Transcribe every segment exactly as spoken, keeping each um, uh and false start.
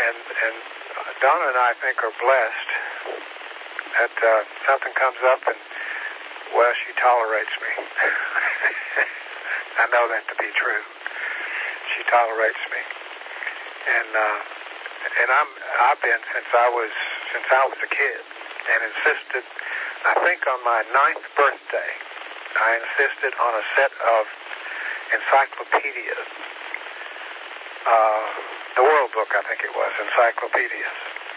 and and Donna and I think are blessed that uh, something comes up and, well, she tolerates me. I know that to be true. She tolerates me, and uh, and I'm I've been since I was since I was a kid, and insisted. I think on my ninth birthday, I insisted on a set of encyclopedias. Uh, the World Book, I think it was, encyclopedias,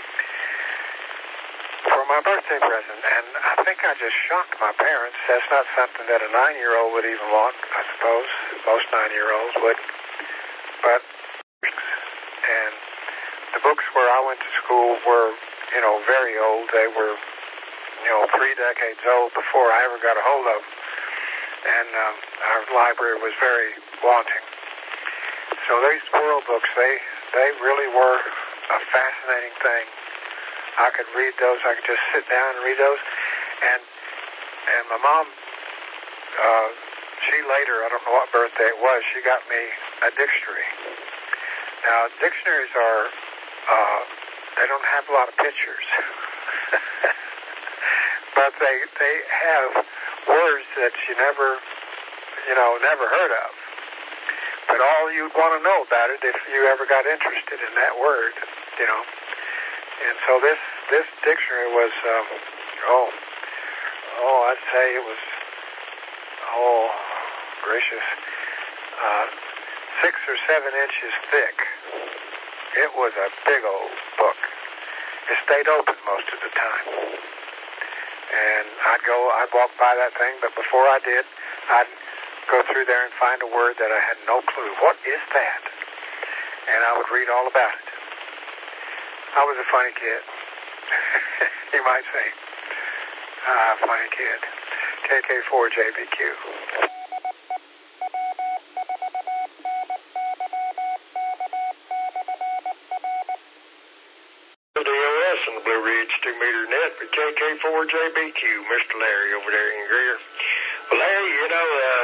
for my birthday present. And I think I just shocked my parents. That's not something that a nine-year-old would even want, I suppose. Most nine-year-olds would. But, and the books where I went to school were, you know, very old. They were, you know, three decades old before I ever got a hold of them. And um, our library was very wanting. So these world books, they, they really were a fascinating thing. I could read those. I could just sit down and read those. And and my mom, uh, she later, I don't know what birthday it was, she got me a dictionary. Now, dictionaries are, uh, they don't have a lot of pictures. But they, they have words that you never, you know, never heard of. But all you'd want to know about it if you ever got interested in that word, you know. And so this this dictionary was, um, oh, oh, I'd say it was, oh, gracious, uh, six or seven inches thick. It was a big old book. It stayed open most of the time. And I'd go, I'd walk by that thing, but before I did, I'd go through there and find a word that I had no clue. What is that? And I would read all about it. I was a funny kid. You might say. Ah, funny kid. K K four J B Q. D O S and the Blue Ridge two meter net with K K four J B Q, Mister Larry over there in Greer. Well, Larry, you know, uh,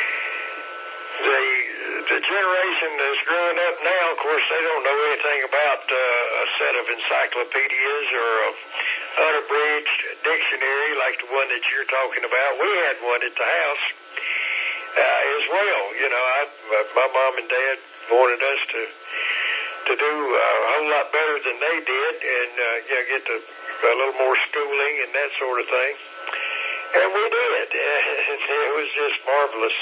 the the generation that's growing up now, of course, they don't know anything about uh, a set of encyclopedias or a unabridged dictionary like the one that you're talking about. We had one at the house uh, as well. You know, I, my mom and dad wanted us to to do uh, a whole lot better than they did, and uh, you know, get to a little more schooling and that sort of thing. And we did. It was just marvelous.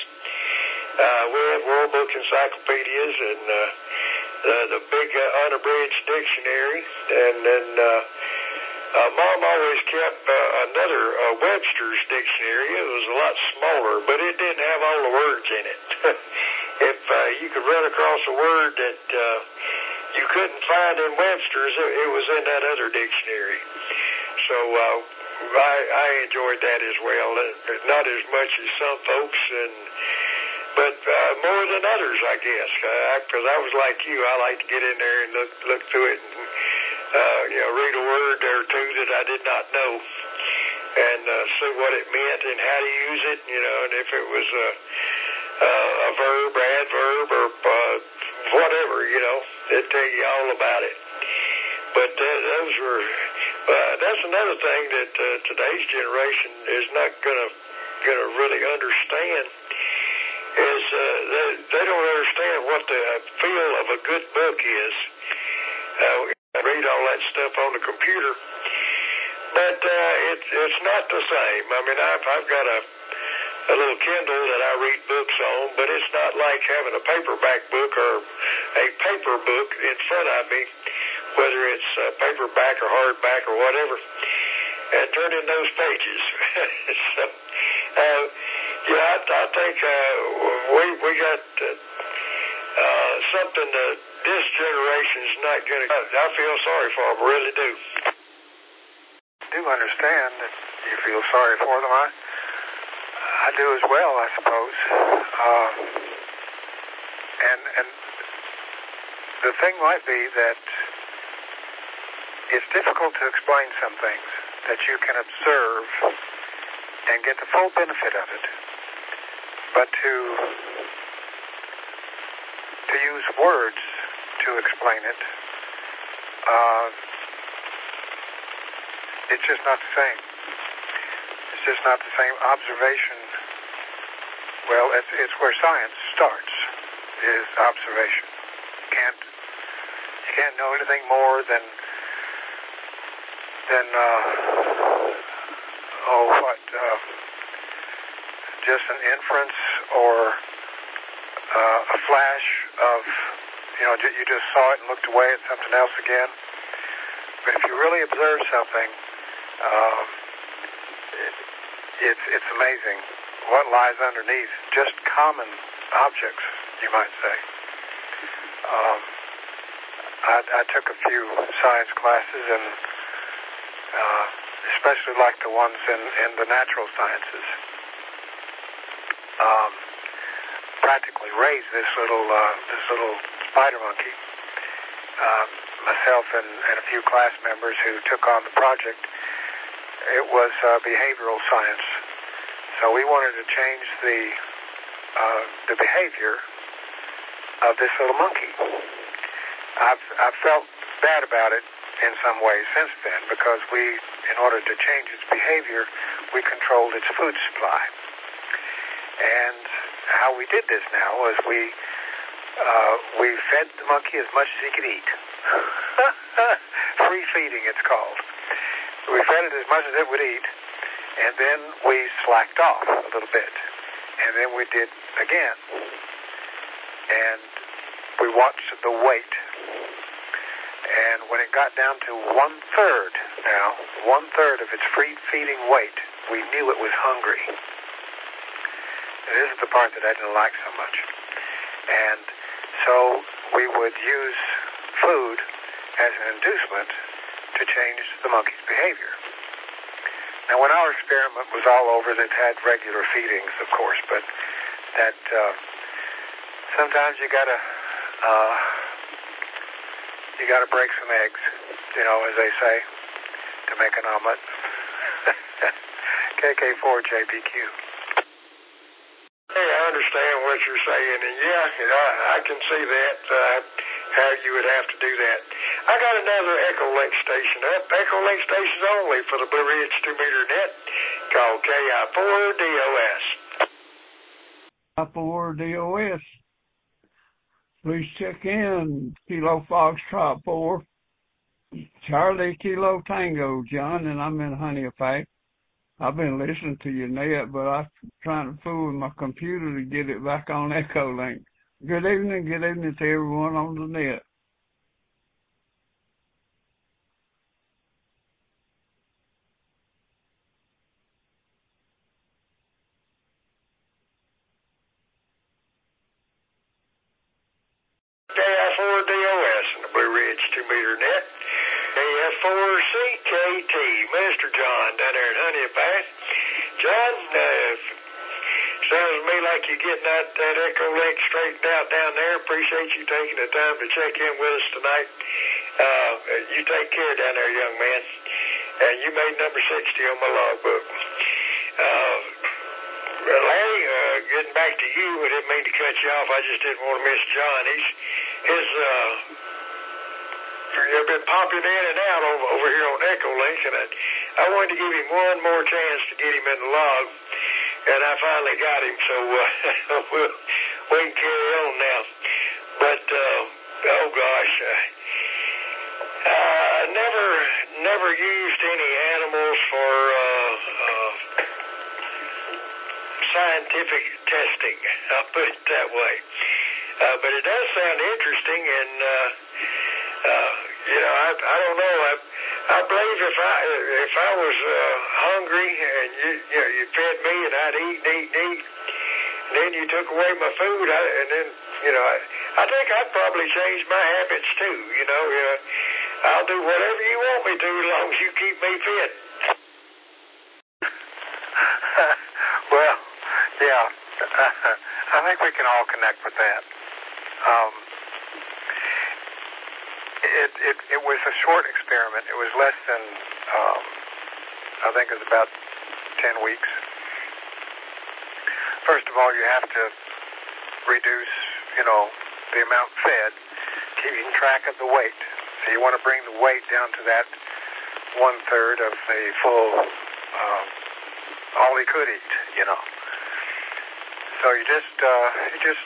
Uh, we had World Book encyclopedias and uh, the, the big uh, unabridged dictionary, and then uh, uh, Mom always kept uh, another uh, Webster's dictionary. It was a lot smaller, but it didn't have all the words in it. If uh, you could run across a word that uh, you couldn't find in Webster's, it, it was in that other dictionary. So uh, I, I enjoyed that as well. Not as much as some folks, and but uh, more than others, I guess. Because I, I was like you, I like to get in there and look look through it, and uh, you know, read a word or two that I did not know, and uh, see what it meant and how to use it. You know, and if it was a uh, a verb or adverb or uh, whatever, you know, it'd tell you all about it. But uh, those were. Uh, that's another thing that uh, today's generation is not gonna gonna really understand. Is uh, they, they don't understand what the feel of a good book is. Uh, read all that stuff on the computer, but uh, it, it's not the same. I mean, I've, I've got a, a little Kindle that I read books on, but it's not like having a paperback book or a paper book in front of me, whether it's uh, paperback or hardback or whatever, and turn in those pages. So, uh, yeah, I, I think uh, we we got uh, uh, something that this generation's not going to. I feel sorry for them, I really do. I do understand that you feel sorry for them. I, I do as well, I suppose. Uh, and and the thing might be that it's difficult to explain some things that you can observe and get the full benefit of it. But to to use words to explain it uh, it's just not the same. It's just not the same observation. Well, it's, it's where science starts, is observation. You can't, you can't know anything more than, than uh, oh, what, uh, just an inference or uh, a flash of, you know, you just saw it and looked away at something else again. But if you really observe something, um, it, it's, it's amazing what lies underneath just common objects, you might say. Um, I, I took a few science classes, and uh, especially like the ones in, in the natural sciences. Um, practically raised this little uh, this little spider monkey. Uh, myself and, and a few class members who took on the project. It was uh, behavioral science. So we wanted to change the uh, the behavior of this little monkey. I've I've felt bad about it in some ways since then, because we, in order to change its behavior, we controlled its food supply. And how we did this now was we uh, we fed the monkey as much as he could eat. Free feeding, it's called. We fed it as much as it would eat. And then we slacked off a little bit. And then we did again. And we watched the weight. And when it got down to one-third now, one-third of its free-feeding weight, we knew it was hungry. And this is the part that I didn't like so much. And so we would use food as an inducement to change the monkey's behavior. Now, when our experiment was all over, it had regular feedings, of course, but that uh, sometimes you gotta uh, you gotta break some eggs, you know, as they say, to make an omelet. K K four J B Q. Hey, I understand what you're saying, and yeah, I, I can see that, uh, how you would have to do that. I got another Echolink station up, Echolink stations only for the Blue Ridge two meter net, called K I four D O S. K I four D O S. Please check in, Kilo Foxtrot four, Charlie Kilo Tango, John, and I'm in Honeypack. I've been listening to your net, but I'm trying to fool with my computer to get it back on Echolink. Good evening, good evening to everyone on the net. K I four D O S in the Blue Ridge two meter net. K F four C K T, Mister John down there in Honeypack. John, uh, sounds to me like you're getting that, that Echolink straightened out down there. Appreciate you taking the time to check in with us tonight. Uh, you take care down there, young man. And you made number sixty on my logbook. Uh, well, Larry, uh, getting back to you, I didn't mean to cut you off. I just didn't want to miss John. He's, his, uh, you've been popping in and out over, over here on Echolink, and I, I wanted to give him one more chance to get him in the log, and I finally got him, so uh, we'll, we can carry on now. But, uh, oh gosh, uh, I never, never used any animals for uh, uh, scientific testing, I'll put it that way. Uh, but it does sound interesting, and uh, uh, you know, I, I don't know. I, I believe if I if I was uh, hungry and you you know you fed me and I'd eat and eat and eat, and then you took away my food, I, and then you know I, I think I'd probably change my habits too. You know, uh, I'll do whatever you want me to as long as you keep me fit. Well, yeah, I think we can all connect with that. Um, it, it it was a short experiment. It was less than, um, I think it was about ten weeks. First of all, you have to reduce, you know, the amount fed, keeping track of the weight. So you want to bring the weight down to that one-third of the full, um, all he could eat, you know. So you just, uh, you just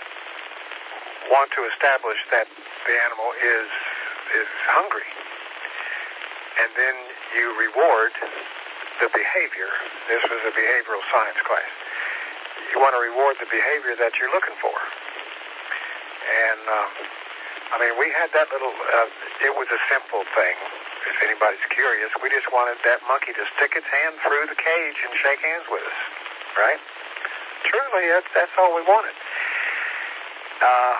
want to establish that the animal is, is hungry. And then you reward the behavior. This was a behavioral science class. You want to reward the behavior that you're looking for. And, um, I mean, we had that little, uh, it was a simple thing, if anybody's curious. We just wanted that monkey to stick its hand through the cage and shake hands with us, right? Truly, that's, that's all we wanted. Uh,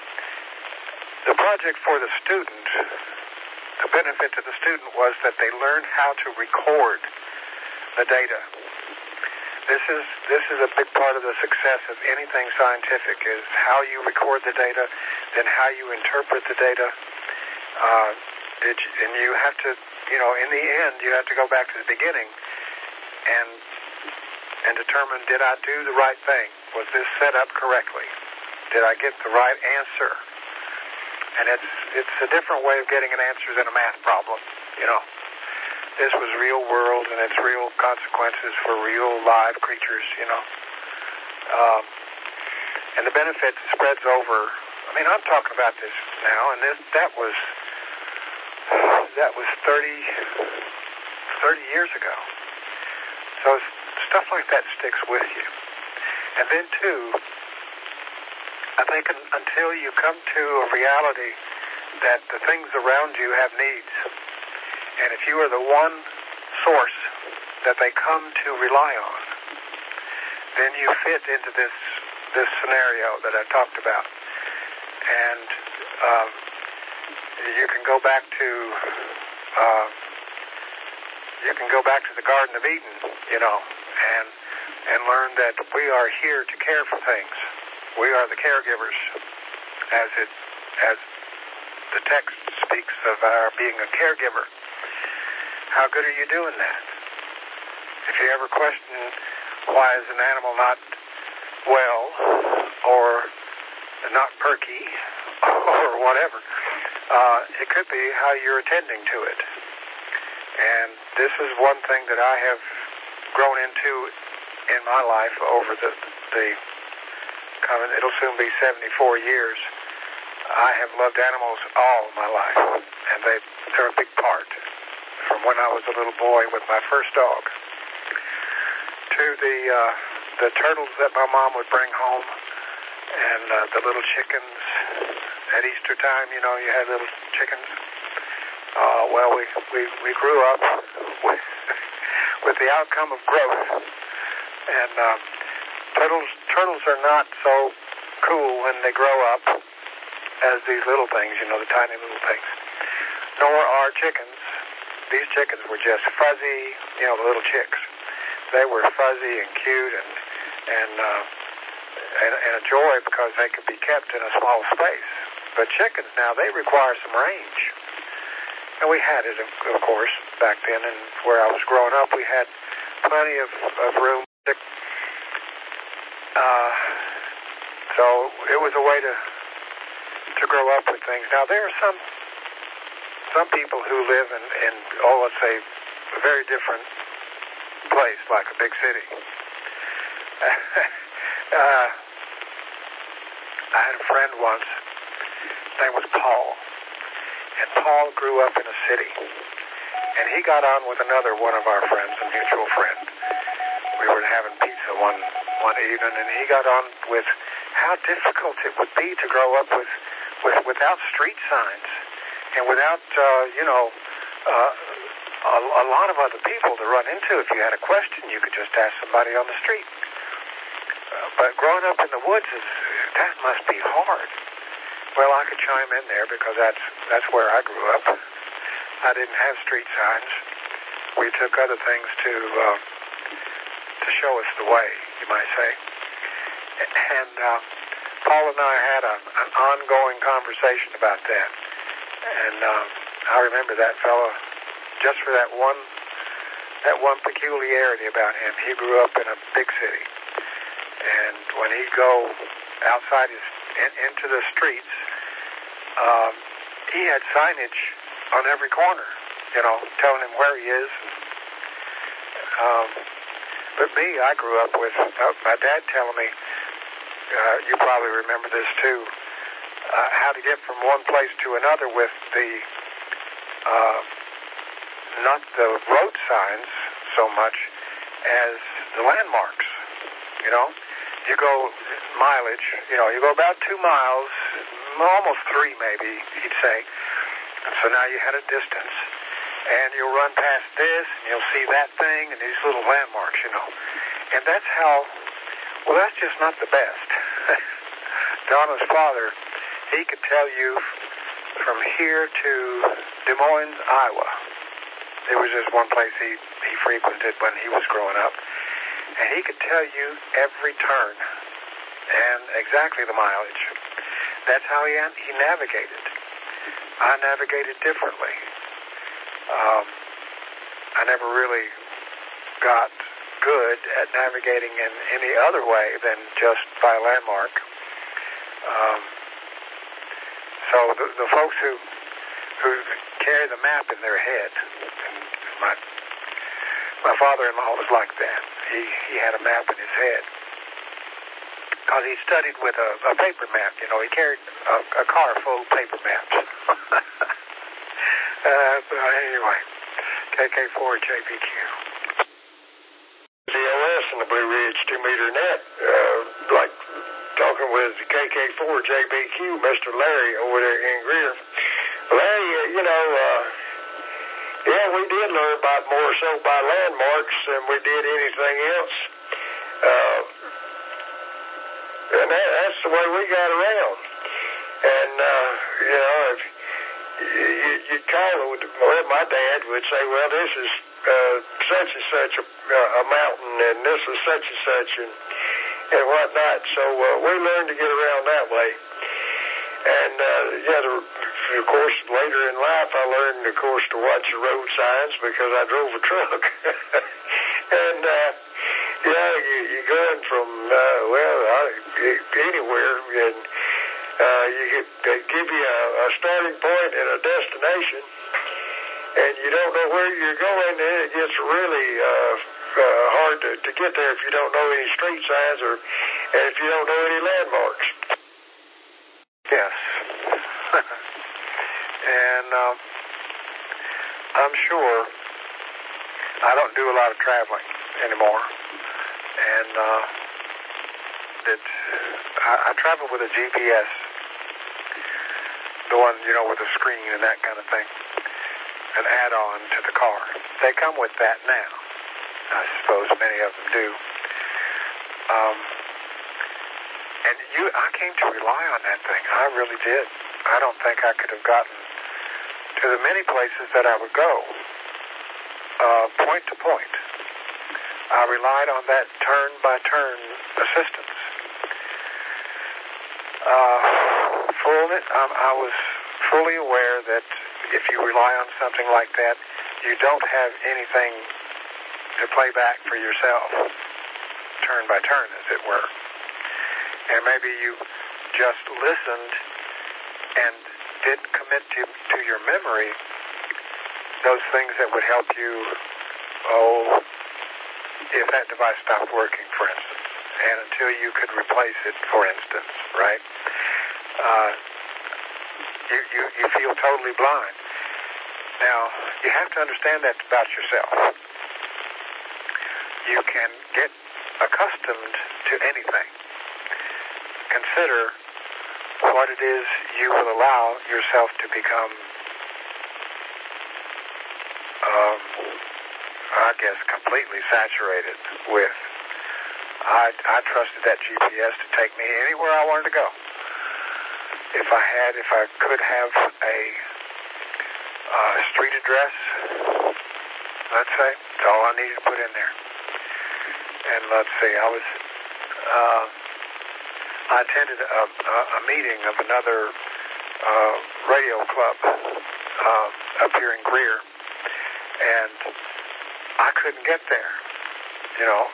the project for the student, the benefit to the student was that they learned how to record the data. This is this is a big part of the success of anything scientific, is how you record the data, then how you interpret the data. Uh, it, and you have to, you know, in the end, you have to go back to the beginning and and determine, did I do the right thing? Was this set up correctly? Did I get the right answer? And it's it's a different way of getting an answer than a math problem, you know. This was real world, and it's real consequences for real live creatures, you know. Um, and the benefit spreads over. I mean, I'm talking about this now, and this, that was that was thirty, thirty years ago. So stuff like that sticks with you. And then, too, I think un- until you come to a reality that the things around you have needs, and if you are the one source that they come to rely on, then you fit into this this scenario that I talked about. And um, you can go back to uh, you can go back to the Garden of Eden, you know, and and learn that we are here to care for things. We are the caregivers, as it as the text speaks of our being a caregiver. How good are you doing that? If you ever question why is an animal not well or not perky or whatever, uh, it could be how you're attending to it. And this is one thing that I have grown into in my life over the, the coming, it'll soon be seventy-four years. I have loved animals all my life, and they, they're a big part. From when I was a little boy with my first dog, to the uh, the turtles that my mom would bring home, and uh, the little chickens at Easter time. You know, you had little chickens. Uh, well, we, we we grew up with with the outcome of growth, and uh, turtles turtles are not so cool when they grow up as these little things. You know, the tiny little things. Nor are chickens. These chickens were just fuzzy, you know, the little chicks. They were fuzzy and cute and and, uh, and and a joy because they could be kept in a small space. But chickens now, they require some range. And we had it, of, of course, back then. And where I was growing up, we had plenty of, of room. Uh, so it was a way to to grow up with things. Now, there are some Some people who live in, in, oh, let's say, a very different place, like a big city. uh, I had a friend once, his name was Paul, and Paul grew up in a city, and he got on with another one of our friends, a mutual friend. We were having pizza one, one evening, and he got on with how difficult it would be to grow up with, with without street signs. And without, uh, you know, uh, a, a lot of other people to run into. If you had a question, you could just ask somebody on the street. Uh, but growing up in the woods, is that must be hard. Well, I could chime in there because that's that's where I grew up. I didn't have street signs. We took other things to uh, to show us the way, you might say. And uh, Paul and I had a, an ongoing conversation about that. And uh, I remember that fellow just for that one that one peculiarity about him. He grew up in a big city, and when he'd go outside his in, into the streets, um, he had signage on every corner, you know, telling him where he is. Um, but me, I grew up with uh, my dad telling me, uh, you probably remember this too, uh, how to get from one place to another with the, uh, not the road signs so much as the landmarks, you know. You go mileage, you know, you go about two miles, almost three maybe, he'd say. So now you had a distance. And you'll run past this, and you'll see that thing, and these little landmarks, you know. And that's how, well, that's just not the best. Donna's father, he could tell you from here to Des Moines, Iowa. There was just one place he, he frequented when he was growing up. And he could tell you every turn and exactly the mileage. That's how he, he navigated. I navigated differently. Um, I never really got good at navigating in any other way than just by landmark. Um, so the, the folks who who carry the map in their head, and my my father-in-law was like that. He he had a map in his head because he studied with a, a paper map. You know, he carried a, a car full of paper maps. Uh, but anyway, K K four J B Q. C O S and the Blue Ridge two-meter net, uh, like talking with K K four J B Q, Mister Larry over there in Greer. Larry, uh, you know, uh, yeah, we did learn about more so by landmarks than we did anything else. Uh, and that, that's the way we got around. And, uh, you know, if You, you'd call it, well, my dad would say, well, this is uh, such and such a, uh, a mountain, and this is such and such, and, and whatnot. So uh, we learned to get around that way. And, uh, yeah, the, of course, later in life, I learned, of course, to watch the road signs because I drove a truck. and, uh, yeah, you, you're going from, uh, well, I, anywhere, and Uh, you get, they give you a, a starting point and a destination, and you don't know where you're going, and it gets really uh, uh, hard to, to get there if you don't know any street signs or and if you don't know any landmarks. Yes. and um, I'm sure I don't do a lot of traveling anymore, and uh, that I, I travel with a G P S. The one, you know, with a screen and that kind of thing, an add-on to the car. They come with that now. I suppose many of them do. Um, and you, I came to rely on that thing. I really did. I don't think I could have gotten to the many places that I would go, uh, point to point. I relied on that turn-by-turn assistance. Uh, full, um, I was fully aware that if you rely on something like that, you don't have anything to play back for yourself, turn by turn, as it were. And maybe you just listened and didn't commit to, to your memory those things that would help you, oh, if that device stopped working, for instance. And until you could replace it, for instance, right? Uh, you, you, you feel totally blind. Now, you have to understand that about yourself. You can get accustomed to anything. Consider what it is you will allow yourself to become, um, I guess, completely saturated with. I, I trusted that G P S to take me anywhere I wanted to go. If I had, if I could have a uh, street address, let's say, that's all I needed to put in there. And let's see, I was, uh, I attended a, a, a meeting of another uh, radio club uh, up here in Greer, and I couldn't get there, you know.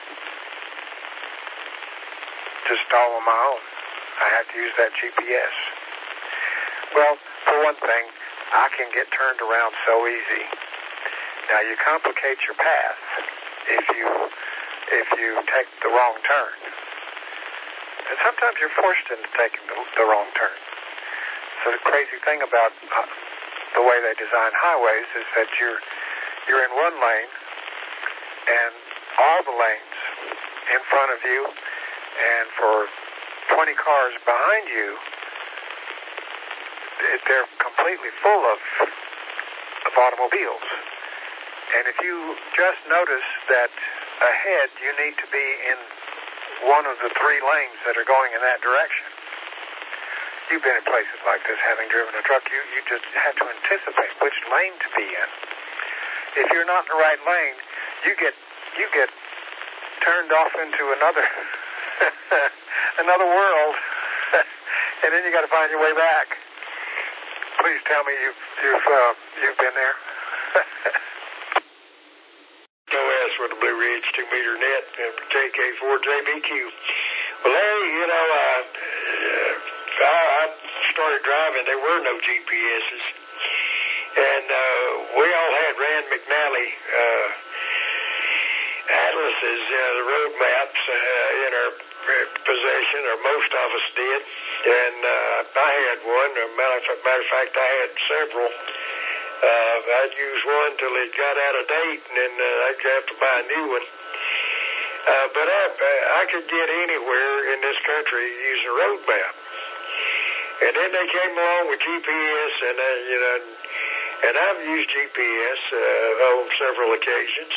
Just all on my own. I had to use that G P S. Well, for one thing, I can get turned around so easy. Now you complicate your path if you if you take the wrong turn. And sometimes you're forced into taking the, the wrong turn. So the crazy thing about uh, the way they design highways is that you're you're in one lane, and all the lanes in front of you and for twenty cars behind you, they're completely full of, of automobiles. And if you just notice that ahead you need to be in one of the three lanes that are going in that direction. You've been in places like this, having driven a truck, you, you just have to anticipate which lane to be in. If you're not in the right lane, you get you get turned off into another another world, and then you got to find your way back. Please tell me you've you've uh, you've been there. O S with the Blue Ridge two meter net for K K four J B Q. Well, Larry, you know, uh, I, I started driving. There were no G P S's, and uh, we all had Rand McNally uh, atlases, uh, the road maps uh, in our possession, or most of us did. And uh, I had one. As a matter of fact, I had several. Uh, I'd use one till it got out of date, and then uh, I'd have to buy a new one. Uh, but I, I could get anywhere in this country using a road map. And then they came along with G P S, and uh, you know, and I've used G P S uh, on several occasions.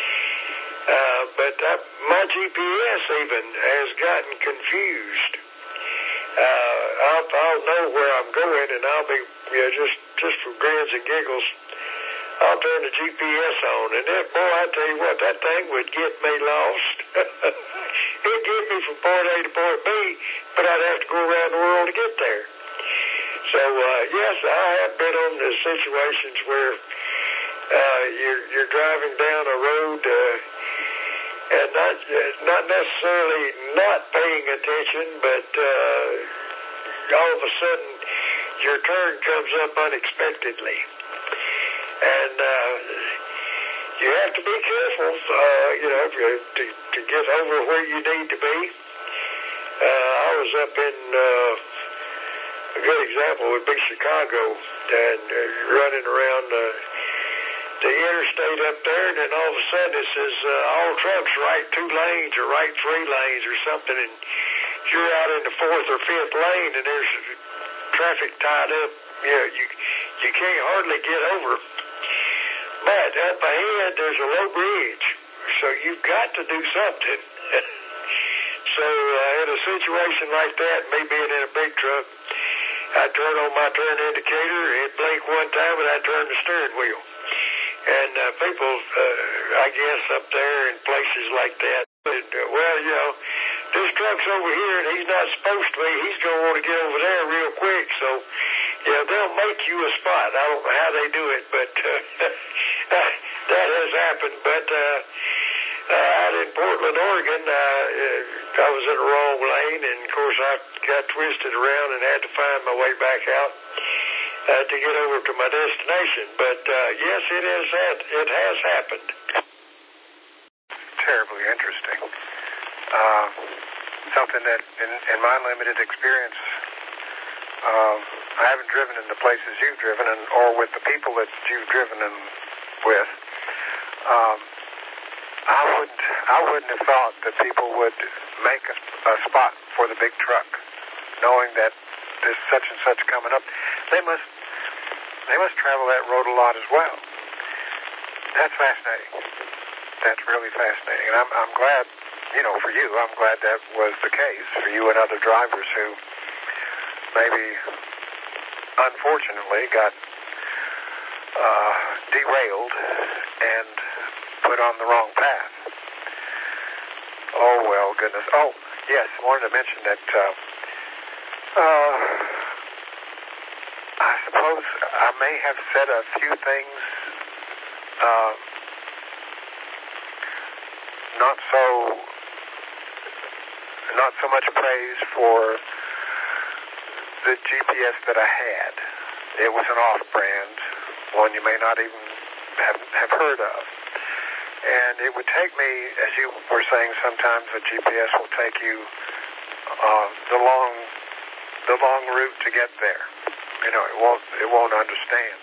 Uh, but I, my G P S even has gotten confused. Uh, I'll, I'll know where I'm going, and I'll be, you know, just, just for grins and giggles, I'll turn the G P S on, and then, boy, I tell you what, that thing would get me lost. It'd get me from point A to point B, but I'd have to go around the world to get there. So, uh, yes, I have been on the situations where uh, you're, you're driving down a road uh, and not not necessarily not paying attention, but uh, all of a sudden your turn comes up unexpectedly. And uh, you have to be careful, uh, you know, to, to get over where you need to be. Uh, I was up in, uh, a good example would be Chicago, and uh, running around uh, the interstate up there, and then all of a sudden it says uh, all trucks right two lanes or right three lanes or something, and you're out in the fourth or fifth lane, and there's traffic tied up. You know, you, you can't hardly get over. But up ahead, there's a low bridge, so you've got to do something. So uh, in a situation like that, me being in a big truck, I'd turn on my turn indicator, it'd blink one time, and I'd turn the steering wheel. And uh, people, uh, I guess, up there in places like that, and, uh, well, you know, this truck's over here, and he's not supposed to be. He's going to want to get over there real quick. So, you know, they'll make you a spot. I don't know how they do it, but uh, that has happened. But uh, uh, out in Portland, Oregon, uh, I was in the wrong lane, and, of course, I got twisted around and had to find my way back out uh, to get over to my destination. But, uh, yes, it, is, it has happened. Terribly interesting. Uh, something that, in, in my limited experience, uh, I haven't driven in the places you've driven, and, or with the people that you've driven in, with. Um, I wouldn't, I wouldn't have thought that people would make a, a spot for the big truck, knowing that there's such and such coming up. They must, they must travel that road a lot as well. That's fascinating. That's really fascinating, and I'm, I'm glad. You know, for you, I'm glad that was the case, for you and other drivers who maybe, unfortunately, got uh, derailed and put on the wrong path. Oh, well, goodness. Oh, yes, I wanted to mention that uh, uh, I suppose I may have said a few things uh, not so... not so much praise for the G P S that I had. it was an off-brand, one you may not even have, have heard of. And it would take me, as you were saying, sometimes a G P S will take you uh, the long, the long route to get there. You know, it won't, it won't understand.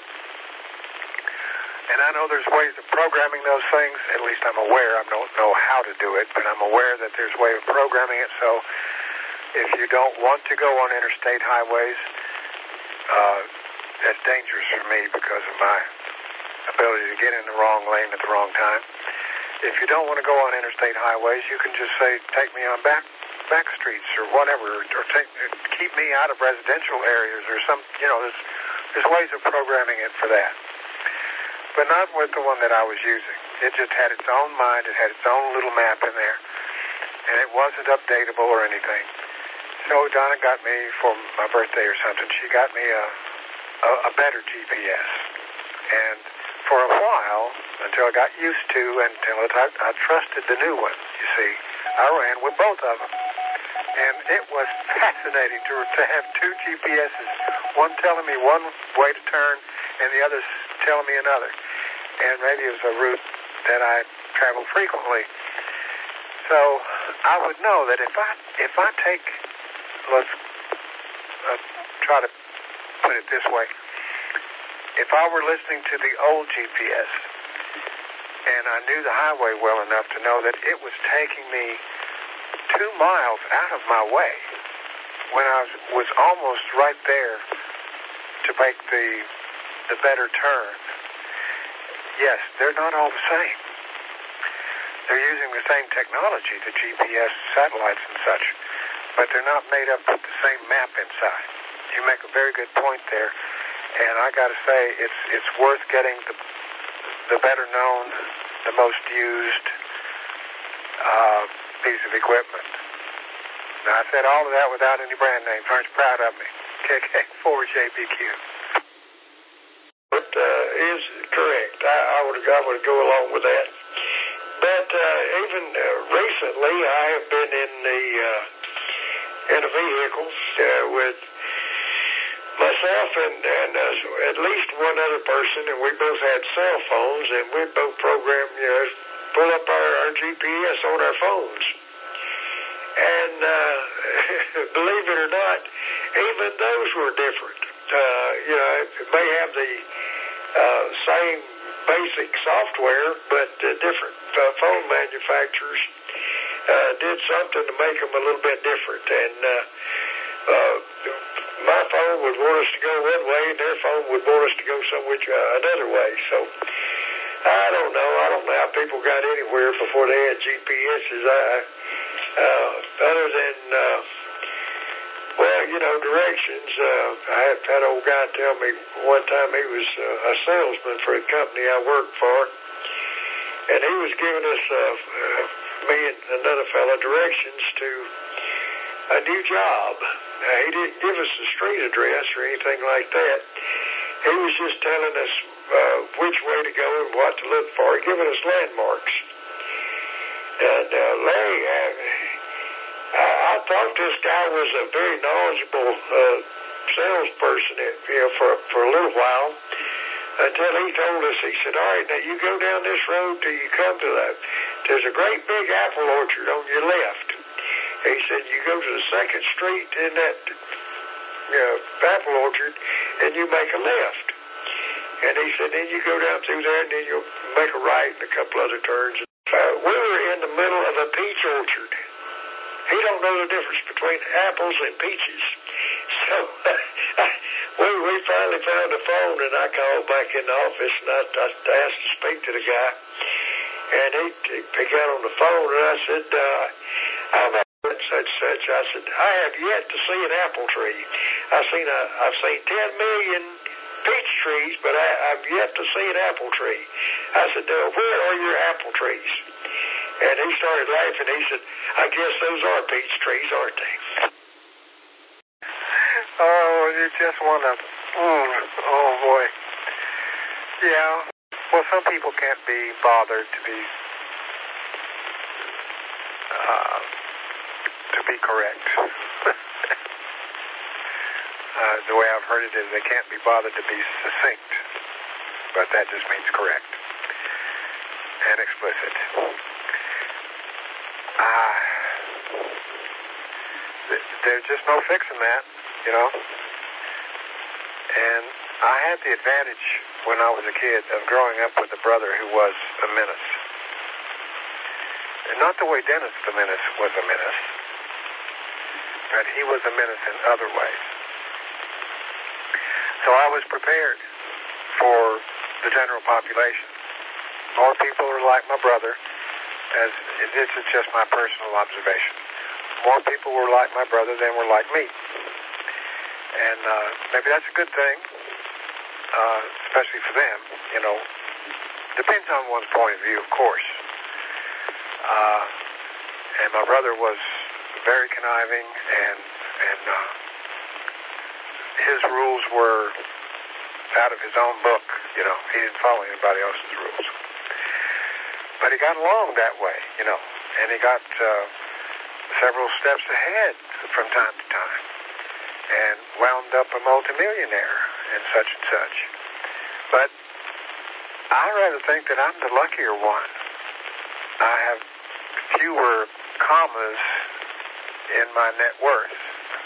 And I know there's ways of programming those things. At least I'm aware. I don't know how to do it, but I'm aware that there's a way of programming it. So if you don't want to go on interstate highways, uh, that's dangerous for me because of my ability to get in the wrong lane at the wrong time. If you don't want to go on interstate highways, you can just say, take me on back back streets or whatever, or take, keep me out of residential areas or some, you know, there's, there's ways of programming it for that. But not with the one that I was using. It just had its own mind. It had its own little map in there. And it wasn't updatable or anything. So Donna got me for my birthday or something. She got me a, a, a better G P S. And for a while, until I got used to, until I, I trusted the new one, you see, I ran with both of them. And it was fascinating to, to have two G P S's, one telling me one way to turn and the other telling me another. And maybe it was a route that I traveled frequently. So I would know that if I if I take, let's uh, try to put it this way, if I were listening to the old G P S and I knew the highway well enough to know that it was taking me two miles out of my way when I was, was almost right there to make the the better turn. Yes, they're not all the same. They're using the same technology, the G P S satellites and such, but they're not made up with the same map inside. You make a very good point there, and I got to say, it's it's worth getting the the better known, the most used uh, piece of equipment. Now, I said all of that without any brand names. Aren't you proud of me? K K four J B Q. But uh, is correct. I, I would I would go along with that. But uh, even uh, recently, I have been in the uh, in a vehicle uh, with myself and, and uh, at least one other person, and we both had cell phones, and we both programmed, you know, pull up our, our G P S on our phones. And uh, believe it or not, even those were different. Uh, you know, it may have the uh, same basic software, but uh, different uh, phone manufacturers uh, did something to make them a little bit different. And uh, uh, my phone would want us to go one way, and their phone would want us to go some which, uh, another way. So I don't know. I don't know how people got anywhere before they had G P S's. I, uh, other than uh, well, you know, directions. Uh, I had that old guy tell me one time he was uh, a salesman for a company I worked for, and he was giving us, uh, uh, me and another fellow, directions to a new job. Now, he didn't give us the street address or anything like that. He was just telling us uh, which way to go and what to look for, giving us landmarks. And uh, Larry, uh, I, I thought this guy was a very knowledgeable uh, salesperson, you know, for for a little while, until he told us, he said, all right, now you go down this road till you come to that. There's a great big apple orchard on your left. He said, you go to the second street in that you know, apple orchard, and you make a left. And he said, then you go down through there, and then you'll make a right and a couple other turns. Uh, we were in the middle of a peach orchard. He don't know the difference between apples and peaches. So we, we finally found a phone, and I called back in the office, and I, I asked to speak to the guy. And he, he picked out on the phone, and I said, uh, I'm at such such. I said, I have yet to see an apple tree. I've seen a, I've seen ten million peach trees, but I, I've yet to see an apple tree. I said, now, where are your apple trees? And he started laughing. He said, I guess those are peach trees, aren't they? Oh, you just want to, mm, oh boy. Yeah, well, some people can't be bothered to be, uh, to be correct. uh, the way I've heard it is they can't be bothered to be succinct, but that just means correct and explicit. Uh, th- there's just no fixing that, you know. And I had the advantage when I was a kid of growing up with a brother who was a menace. And not the way Dennis the Menace was a menace, but he was a menace in other ways. So I was prepared for the general population. More people are like my brother, as this is just my personal observation. More people were like my brother than were like me. And uh, maybe that's a good thing, uh, especially for them, you know. Depends on one's point of view, of course. Uh, and my brother was very conniving, and and uh, his rules were out of his own book, you know. He didn't follow anybody else's rules. But he got along that way, you know, and he got uh, several steps ahead from time to time, and wound up a multimillionaire and such and such. But I rather think that I'm the luckier one. I have fewer commas in my net worth.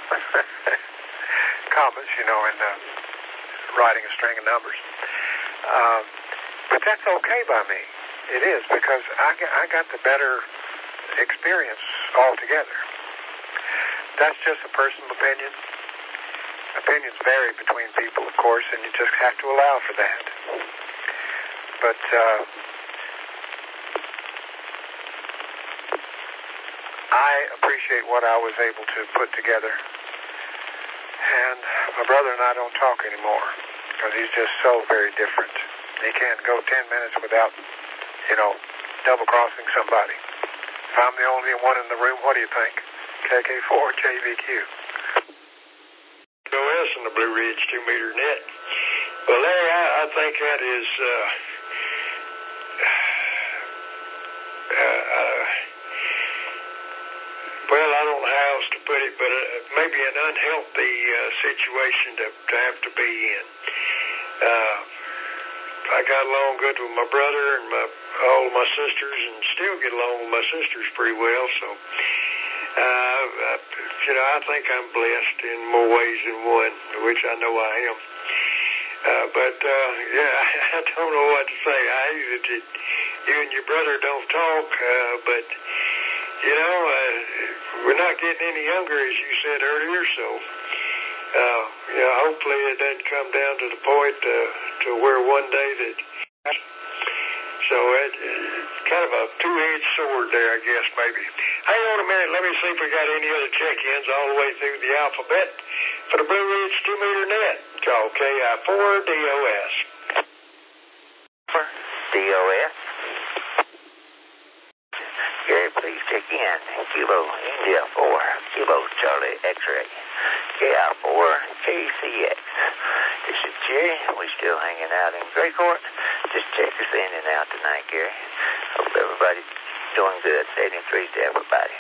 Commas, you know, in uh, writing a string of numbers. Uh, but that's okay by me. It is, because I, I got the better experience altogether. That's just a personal opinion. Opinions vary between people, of course, and you just have to allow for that. But uh, I appreciate what I was able to put together. And my brother and I don't talk anymore, because he's just so very different. He can't go ten minutes without, you know, double-crossing somebody. If I'm the only one in the room, what do you think? K K four J V Q. O S and the Blue Ridge two-meter net. Well, Larry, I, I think that is, uh, uh, uh, well, I don't know how else to put it, but uh, maybe an unhealthy uh, situation to, to have to be in. Uh, I got along good with my brother and my, all of my sisters, and still get along with my sisters pretty well. So, uh, I, you know, I think I'm blessed in more ways than one, which I know I am. Uh, but, uh, yeah, I don't know what to say. I that you and your brother don't talk, uh, but, you know, uh, we're not getting any younger, as you said earlier, so, uh, you know, hopefully it doesn't come down to the point uh, to where one day that, so it, it's kind of a two-edged sword there, I guess, maybe. Hang on a minute, let me see if we got any other check-ins all the way through the alphabet for the Blue Ridge two-meter net. Call K I four D O S. D O S. Gary, please check in. Kilo India four, Kilo Charlie X-ray. K I four K C X. This is Jerry. We still hanging out in Gray Court. Just check us in and out tonight, Gary. Hope everybody's doing good. seventy-three to everybody.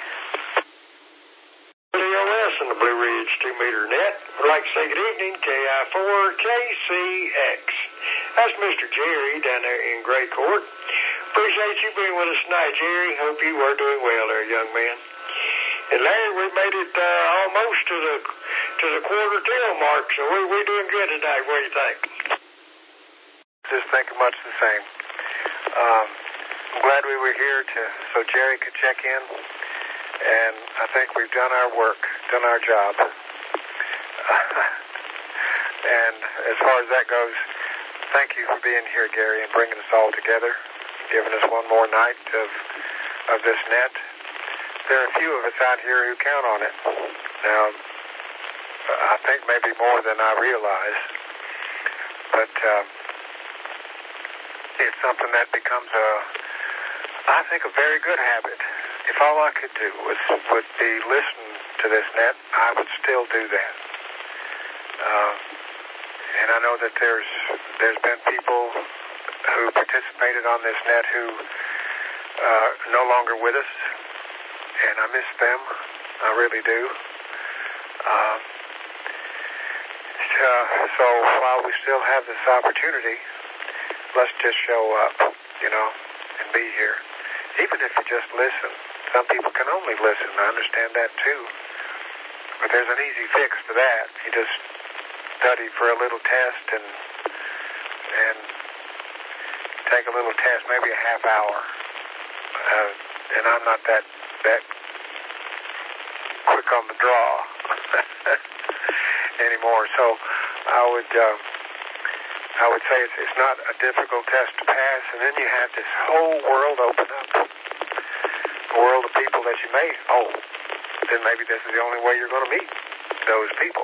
D O S and the Blue Ridge two-meter net. I'd like to say good evening, K I four K C X. That's Mister Jerry down there in Gray Court. Appreciate you being with us tonight, Jerry. Hope you are doing well there, young man. And Larry, we made it uh, almost to the to the quarter till mark, so we, we're doing good tonight. What do you think? Just thinking much the same. Um, I'm glad we were here to so Jerry could check in, and I think we've done our work, done our job. And as far as that goes, thank you for being here, Gary, and bringing us all together, giving us one more night of of this net. There are a few of us out here who count on it. Now, I think maybe more than I realize, but uh, it's something that becomes a, I think, a very good habit. If all I could do was would be listen to this net, I would still do that. Uh, and I know that there's there's been people who participated on this net who uh, are no longer with us, and I miss them. I really do. Uh, uh, so while we still have this opportunity, let's just show up, you know, and be here. Even if you just listen. Some people can only listen. I understand that too. But there's an easy fix to that. You just study for a little test and and take a little test, maybe a half hour. Uh, and I'm not that that quick on the draw anymore. So I would uh, I would say it's, it's not a difficult test to pass. And then you have this whole world open up, a world of people that you may oh, then maybe this is the only way you're going to meet those people.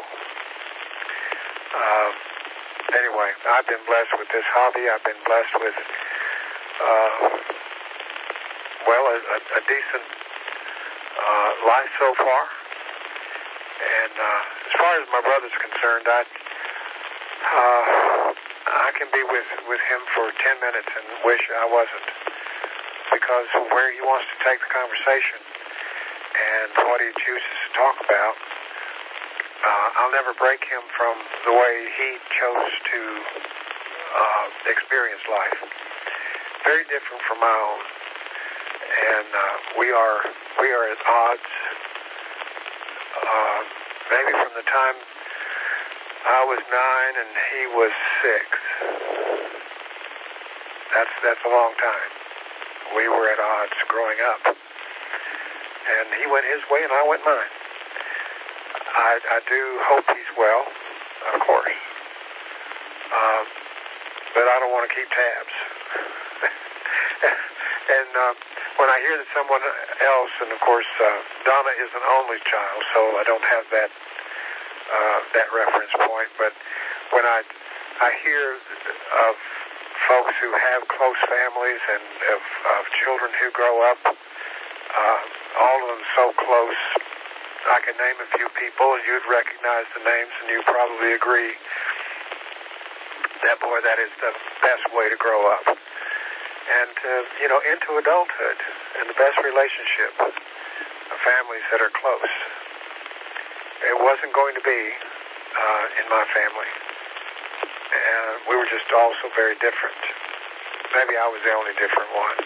Uh, anyway, I've been blessed with this hobby. I've been blessed with, uh, well, a, a, a decent uh, life so far. And uh, as far as my brother's concerned, I uh, I can be with, with him for ten minutes and wish I wasn't, because where he wants to take the conversation and what he chooses to talk about, uh, I'll never break him from the way he chose to uh, experience life. Very different from my own, and uh, we are we are at odds. Uh, maybe from the time I was nine and he was six. That's that's a long time. We were at odds growing up. And he went his way and I went mine. I, I do hope he's well, of course. Um, but I don't want to keep tabs. and uh, when I hear that someone else, and of course uh, Donna is an only child, so I don't have that uh, that reference point. But when I I hear of folks who have close families and of, of children who grow up, uh, all of them so close, I can name a few people, and you'd recognize the names, and you probably agree that, boy, that is the best way to grow up. And, uh, you know, into adulthood, and the best relationship of families that are close. It wasn't going to be uh, in my family. And we were just all so very different. Maybe I was the only different one,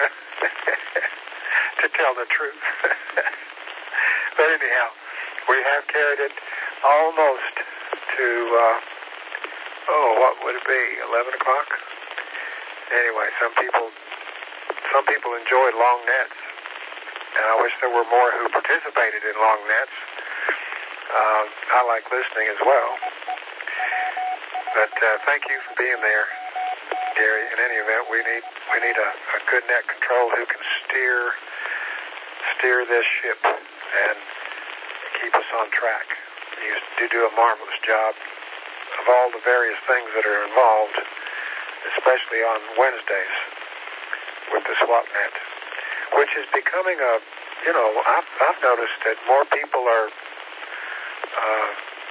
to tell the truth. But anyhow, we have carried it almost to, uh, oh, what would it be, eleven o'clock? Anyway, some people, some people enjoyed long nets, and I wish there were more who participated in long nets. Uh, I like listening as well. But uh, thank you for being there, Gary. In any event, we need we need a, a good net control who can steer steer this ship and keep us on track. You do do a marvelous job of all the various things that are involved, especially on Wednesdays with the SWAPnet, which is becoming a, you know, I've, I've noticed that more people are uh,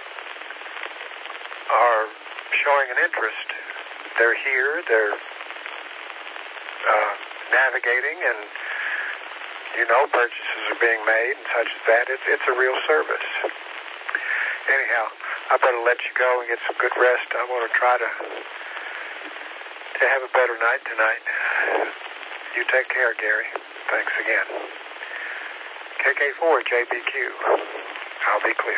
are showing an interest. They're here, they're uh, navigating, and, you know, purchases are being made and such as that. It's, it's a real service. Anyhow, I better let you go and get some good rest. I want to try to to have a better night tonight. You take care, Gary. Thanks again. K K four J B Q. I'll be clear.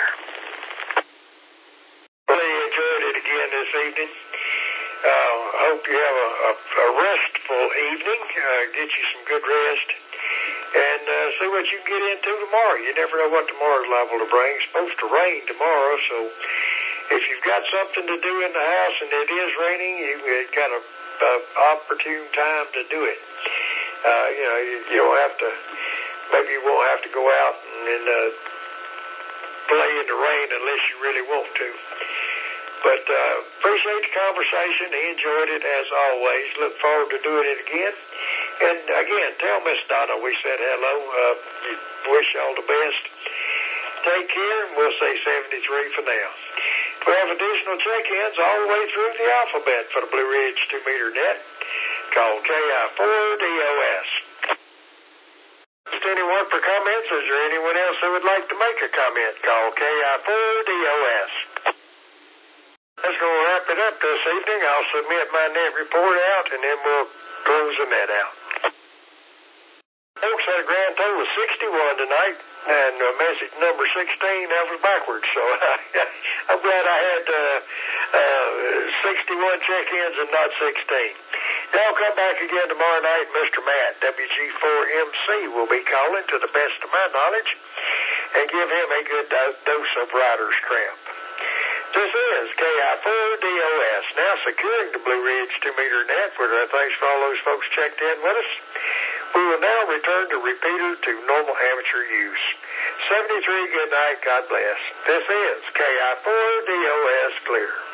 Really enjoyed it again this evening. Uh, hope you have a, a, a restful evening. Uh, get you some good rest. And uh, see what you can get into tomorrow. You never know what tomorrow's liable to bring. It's supposed to rain tomorrow, so if you've got something to do in the house and it is raining, you've got a, a opportune time to do it. Uh, you know, you, you don't have to, maybe you won't have to go out and, and uh, play in the rain unless you really want to. But uh, appreciate the conversation. He enjoyed it as always. Look forward to doing it again. And again, tell Miss Donna we said hello. Uh, wish y'all the best. Take care, and we'll say seventy-three for now. We have additional check-ins all the way through the alphabet for the Blue Ridge two meter net. Call K I four D O S. Just anyone for comments? Is there anyone else who would like to make a comment? Call K I four D O S. That's going to wrap it up this evening. I'll submit my net report out, and then we'll close the net out. Folks, had a grand total of sixty-one tonight, and uh, message number sixteen, that was backwards. So I'm glad I had uh, uh, sixty-one check-ins and not sixteen. Now come back again tomorrow night. Mister Matt, W G four M C, will be calling to the best of my knowledge and give him a good do- dose of rider's cramp. This is K I four D O S, now securing the Blue Ridge two-meter net. With our thanks for all those folks checked in with us. We will now return the repeater to normal amateur use. seventy-three, good night, God bless. This is K I four D O S Clear.